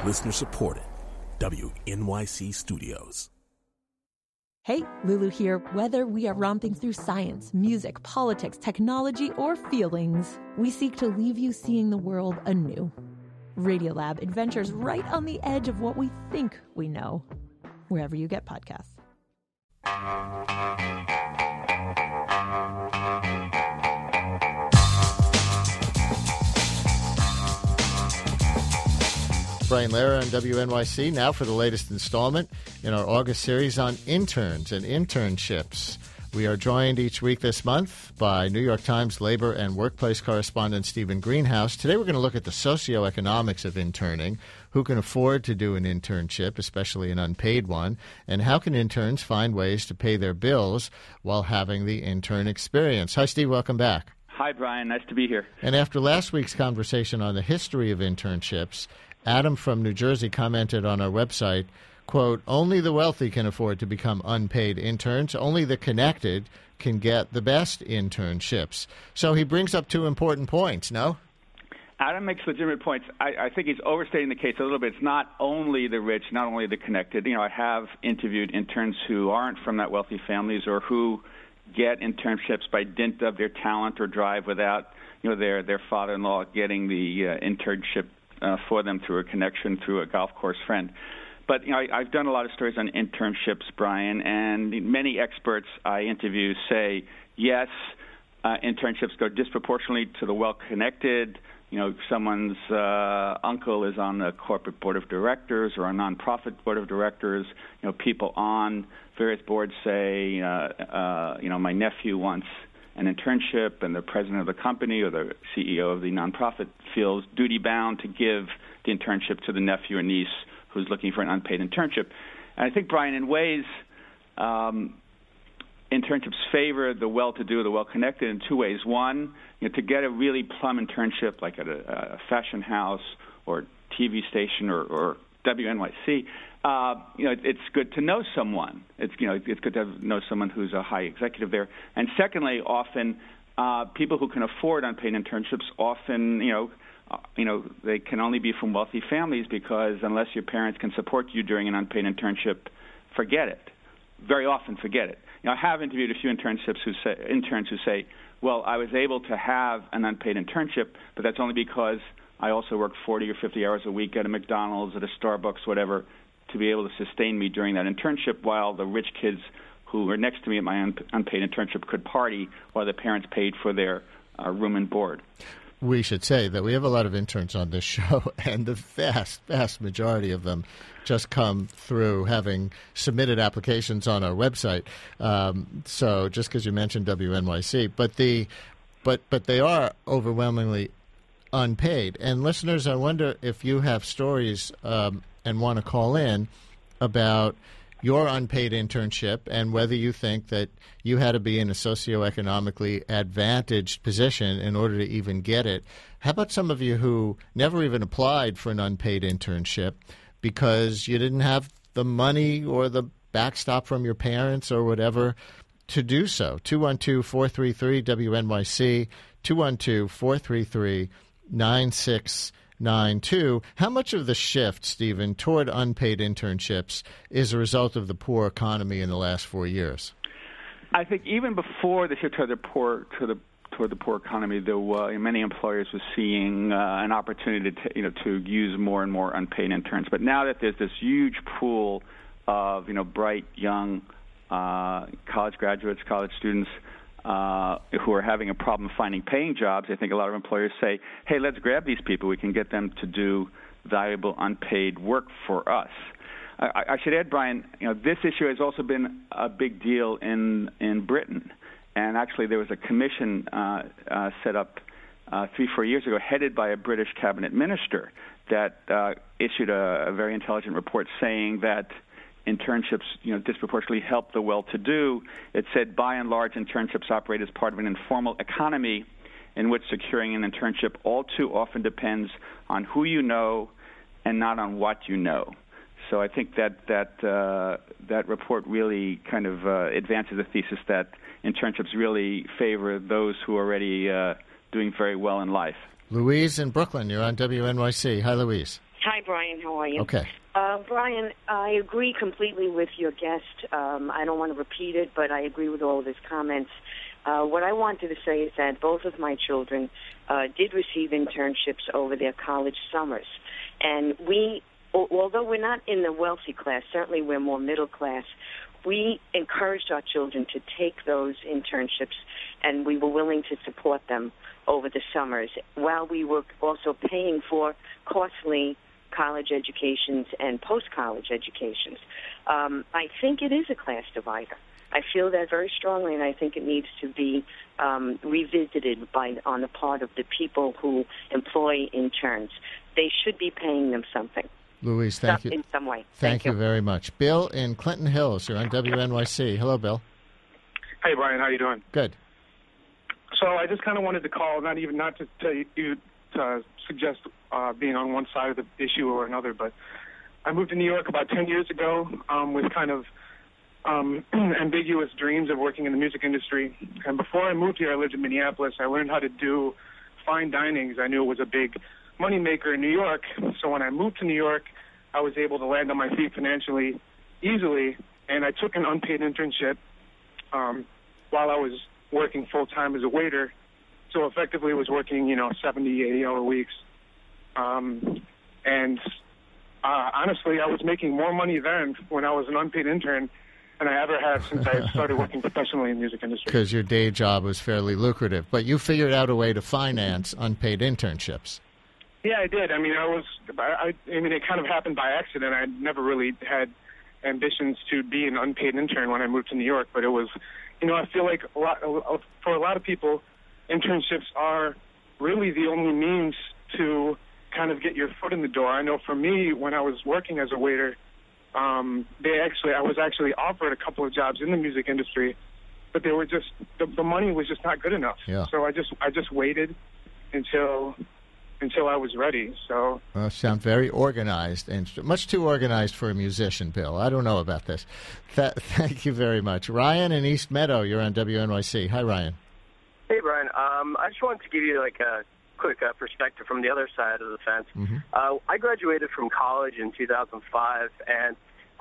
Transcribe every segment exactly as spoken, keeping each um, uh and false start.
Listener supported. W N Y C Studios. Hey, Lulu here. Whether we are romping through science, music, politics, technology, or feelings, we seek to leave you seeing the world anew. Radiolab adventures right on the edge of what we think we know, wherever you get podcasts. Brian Lehrer on W N Y C, now for the latest installment in our August series on interns and internships. We are joined each week this month by New York Times labor and workplace correspondent Stephen Greenhouse. Today we're going to look at the socioeconomics of interning, who can afford to do an internship, especially an unpaid one, and how can interns find ways to pay their bills while having the intern experience. Hi, Steve. Welcome back. Hi, Brian. Nice to be here. And after last week's conversation on the history of internships, Adam from New Jersey commented on our website, quote, only the wealthy can afford to become unpaid interns. Only the connected can get the best internships. So he brings up two important points, no? Adam makes legitimate points. I, I think he's overstating the case a little bit. It's not only the rich, not only the connected. You know, I have interviewed interns who aren't from that wealthy families or who get internships by dint of their talent or drive without, you know, their, their father-in-law getting the uh, internship Uh, for them through a connection, through a golf course friend. But you know, I, I've done a lot of stories on internships, Brian, and many experts I interview say, yes, uh, internships go disproportionately to the well-connected. You know, someone's uh, uncle is on a corporate board of directors or a nonprofit board of directors. You know, people on various boards say, uh, uh, you know, my nephew wants an internship, and the president of the company or the C E O of the nonprofit feels duty-bound to give the internship to the nephew or niece who's looking for an unpaid internship. And I think, Brian, in ways, um, internships favor the well-to-do, the well-connected in two ways. One, you know, to get a really plum internship like at a, a fashion house or T V station or, or W N Y C, Uh, you know, it's good to know someone. It's you know, it's good to have, know someone who's a high executive there. And secondly, often uh, people who can afford unpaid internships often, you know, uh, you know, they can only be from wealthy families because unless your parents can support you during an unpaid internship, forget it. Very often, forget it. You know, I have interviewed a few internships who say interns who say, "Well, I was able to have an unpaid internship, but that's only because I also worked forty or fifty hours a week at a McDonald's, at a Starbucks, whatever, to be able to sustain me during that internship while the rich kids who were next to me at my un- unpaid internship could party while the parents paid for their uh, room and board." We should say that we have a lot of interns on this show, and the vast, vast majority of them just come through having submitted applications on our website. Um, so just because you mentioned W N Y C, but the but but they are overwhelmingly unpaid. And listeners, I wonder if you have stories um, and want to call in about your unpaid internship and whether you think that you had to be in a socioeconomically advantaged position in order to even get it. How about some of you who never even applied for an unpaid internship because you didn't have the money or the backstop from your parents or whatever to do so? two one two, four three three, W N Y C, two one two, four three three, nine six nine two. How much of the shift, Stephen, toward unpaid internships is a result of the poor economy in the last four years? I think even before the shift toward the poor to the toward the poor economy, there were many employers were seeing uh, an opportunity to you know to use more and more unpaid interns. But now that there's this huge pool of you know bright young uh, college graduates, college students Uh, who are having a problem finding paying jobs, I think a lot of employers say, hey, let's grab these people. We can get them to do valuable unpaid work for us. I, I should add, Brian, you know, this issue has also been a big deal in, in Britain. And actually there was a commission uh, uh, set up uh, three, four years ago headed by a British cabinet minister that uh, issued a, a very intelligent report saying that internships, you know, disproportionately help the well-to-do. It said, by and large, internships operate as part of an informal economy in which securing an internship all too often depends on who you know and not on what you know. So I think that that uh, that report really kind of uh, advances the thesis that internships really favor those who are already uh, doing very well in life. Louise in Brooklyn, you're on W N Y C. Hi, Louise. Hi, Brian. How are you? Okay. Uh, Brian, I agree completely with your guest. Um, I don't want to repeat it, but I agree with all of his comments. Uh, what I wanted to say is that both of my children uh, did receive internships over their college summers. And we, although we're not in the wealthy class, certainly we're more middle class, we encouraged our children to take those internships, and we were willing to support them over the summers while we were also paying for costly college educations and post-college educations. Um, I think it is a class divider. I feel that very strongly, and I think it needs to be um, revisited by on the part of the people who employ interns. They should be paying them something. Louise, thank some, you. In some way. Thank, thank you. you very much. Bill in Clinton Hills, you're on W N Y C. Hello, Bill. Hey, Brian, how you doing? Good. So I just kind of wanted to call, not even not to tell you to suggest uh, being on one side of the issue or another, but I moved to New York about ten years ago um, with kind of um, ambiguous dreams of working in the music industry. And before I moved here, I lived in Minneapolis. I learned how to do fine dining. I knew it was a big moneymaker in New York. So when I moved to New York, I was able to land on my feet financially easily, and I took an unpaid internship um, while I was working full-time as a waiter. So effectively was working, you know, seventy, eighty-hour weeks. Um, and uh, honestly, I was making more money then when I was an unpaid intern than I ever have since I started working professionally in the music industry. Because your day job was fairly lucrative. But you figured out a way to finance unpaid internships. Yeah, I did. I mean, I was, I, I mean, it kind of happened by accident. I never really had ambitions to be an unpaid intern when I moved to New York, but it was, you know, I feel like a lot, for a lot of people, internships are really the only means to kind of get your foot in the door. I know for me, when I was working as a waiter, um, they actually, I was actually offered a couple of jobs in the music industry, but they were just, the, the money was just not good enough. Yeah. So I just, I just waited until... until I was ready. So well, sound very organized, and much too organized for a musician, Bill. I don't know about this. Th- thank you very much. Ryan in East Meadow, you're on W N Y C. Hi, Ryan. Hey, Brian. Um, I just wanted to give you like a quick uh, perspective from the other side of the fence. Mm-hmm. Uh, I graduated from college in two thousand five, and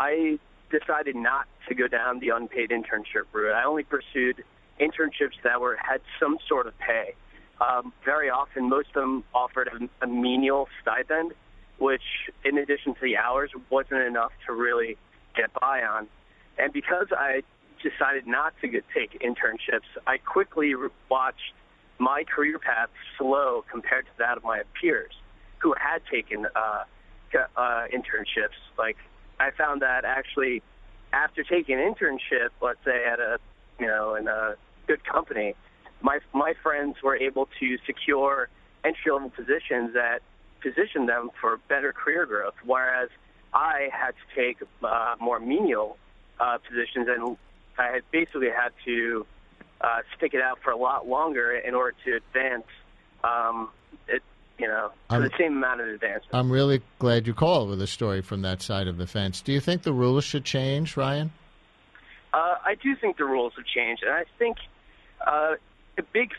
I decided not to go down the unpaid internship route. I only pursued internships that were had some sort of pay. Um, very often, most of them offered a, a menial stipend, which, in addition to the hours, wasn't enough to really get by on. And because I decided not to get, take internships, I quickly re- watched my career path slow compared to that of my peers who had taken uh, uh, internships. Like, I found that actually, after taking an internship, let's say at a, you know, in a good company, My my friends were able to secure entry-level positions that positioned them for better career growth, whereas I had to take uh, more menial uh, positions, and I had basically had to uh, stick it out for a lot longer in order to advance, um, it, you know, for I'm, the same amount of advancement. I'm really glad you called with a story from that side of the fence. Do you think the rules should change, Ryan? Uh, I do think the rules have changed, and I think uh, a big,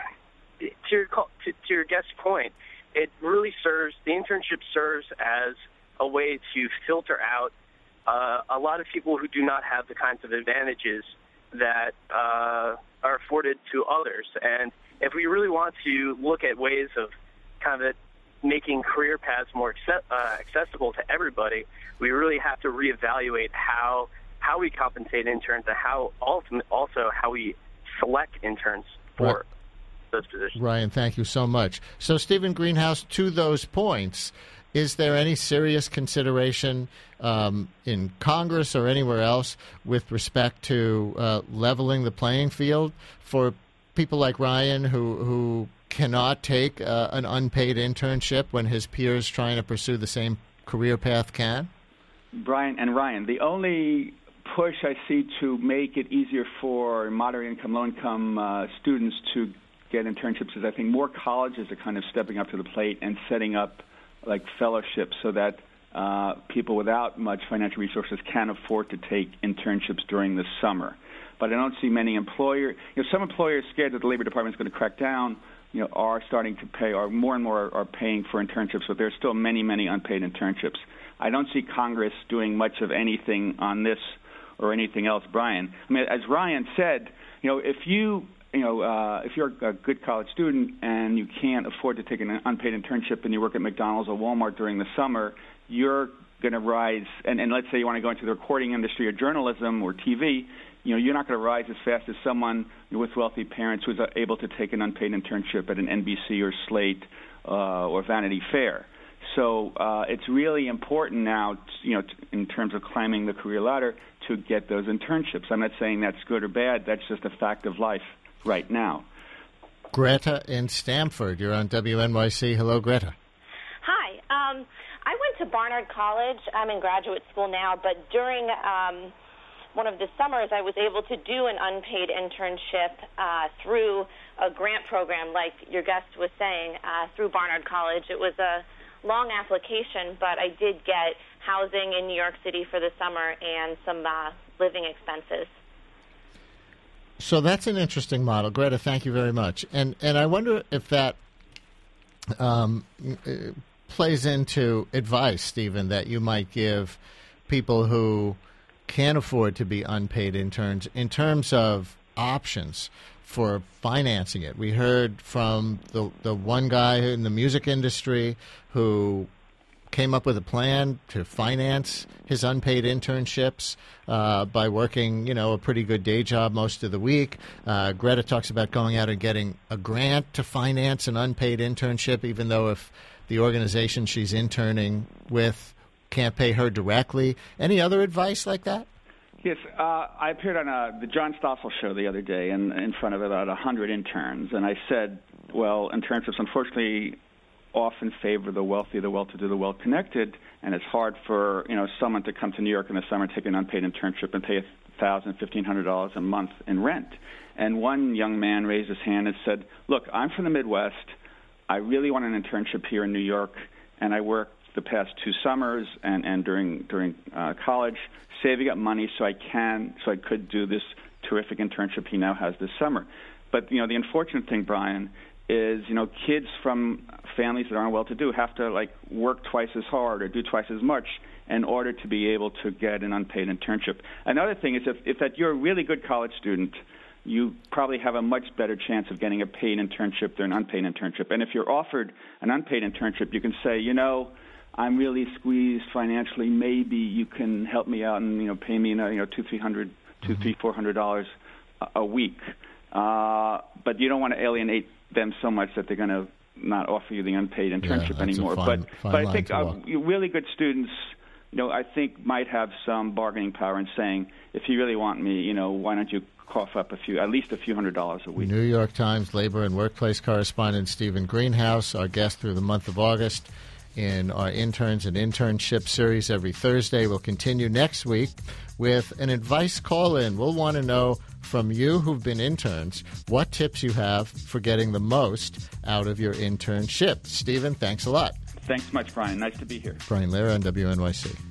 to your, to, to your guest's point, it really serves, the internship serves as a way to filter out uh, a lot of people who do not have the kinds of advantages that uh, are afforded to others. And if we really want to look at ways of kind of making career paths more acce- uh, accessible to everybody, we really have to reevaluate how how we compensate interns and how ultimate, also how we select interns for right. those positions. Ryan, thank you so much. So, Stephen Greenhouse, to those points, is there any serious consideration um, in Congress or anywhere else with respect to uh, leveling the playing field for people like Ryan who who cannot take uh, an unpaid internship when his peers trying to pursue the same career path can? Brian and Ryan, the only push I see to make it easier for moderate income, low income uh, students to get internships is I think more colleges are kind of stepping up to the plate and setting up like fellowships so that uh, people without much financial resources can afford to take internships during the summer. But I don't see many employers, you know, some employers are scared that the Labor Department is going to crack down you know, are starting to pay, or more and more are paying for internships, but there's still many, many unpaid internships. I don't see Congress doing much of anything on this or anything else, Brian. I mean, as Ryan said, you know, if you, you know, uh, if you're a good college student and you can't afford to take an unpaid internship and you work at McDonald's or Walmart during the summer, you're going to rise, and, and let's say you want to go into the recording industry or journalism or T V, you know, you're not going to rise as fast as someone with wealthy parents who's able to take an unpaid internship at an N B C or Slate uh, or Vanity Fair. So uh, it's really important now, to, you know, t- in terms of climbing the career ladder, to get those internships. I'm not saying that's good or bad. That's just a fact of life right now. Greta in Stamford, you're on W N Y C. Hello, Greta. Hi. Um, I went to Barnard College. I'm in graduate school now, but during um, one of the summers, I was able to do an unpaid internship uh, through a grant program, like your guest was saying, uh, through Barnard College. It was a long application, but I did get housing in New York City for the summer and some uh, living expenses. So that's an interesting model. Greta, thank you very much. And and I wonder if that um, plays into advice, Stephen, that you might give people who can't afford to be unpaid interns in terms of options for financing it. We heard from the the one guy in the music industry who came up with a plan to finance his unpaid internships uh, by working, you know, a pretty good day job most of the week. Uh, Greta talks about going out and getting a grant to finance an unpaid internship, even though if the organization she's interning with can't pay her directly. Any other advice like that? Yes, uh, I appeared on a, the John Stossel show the other day in, in front of about one hundred interns, and I said, well, internships unfortunately often favor the wealthy, the well-to-do, the well-connected, and it's hard for, you know, someone to come to New York in the summer and take an unpaid internship and pay one thousand dollars, fifteen hundred dollars a month in rent. And one young man raised his hand and said, look, I'm from the Midwest. I really want an internship here in New York, and I worked the past two summers and, and during during uh, college, saving up money so I can, so I could do this terrific internship he now has this summer. But, you know, the unfortunate thing, Brian, is, you know, kids from families that aren't well-to-do have to, like, work twice as hard or do twice as much in order to be able to get an unpaid internship. Another thing is if, if that you're a really good college student, you probably have a much better chance of getting a paid internship than an unpaid internship. And if you're offered an unpaid internship, you can say, you know, I'm really squeezed financially. Maybe you can help me out and, you know, pay me, you know, two, three hundred, two, three, four hundred dollars a week. Uh, but you don't want to alienate them so much that they're going to not offer you the unpaid internship yeah, anymore. Fine, but fine but I think uh, really good students, you know, I think might have some bargaining power in saying, if you really want me, you know, why don't you cough up a few, at least a few hundred dollars a week. New York Times labor and workplace correspondent Stephen Greenhouse, our guest through the month of August in our interns and internship series every Thursday. We'll continue next week with an advice call-in. We'll want to know from you who've been interns what tips you have for getting the most out of your internship. Stephen, thanks a lot. Thanks much, Brian. Nice to be here. Brian Lehrer on W N Y C.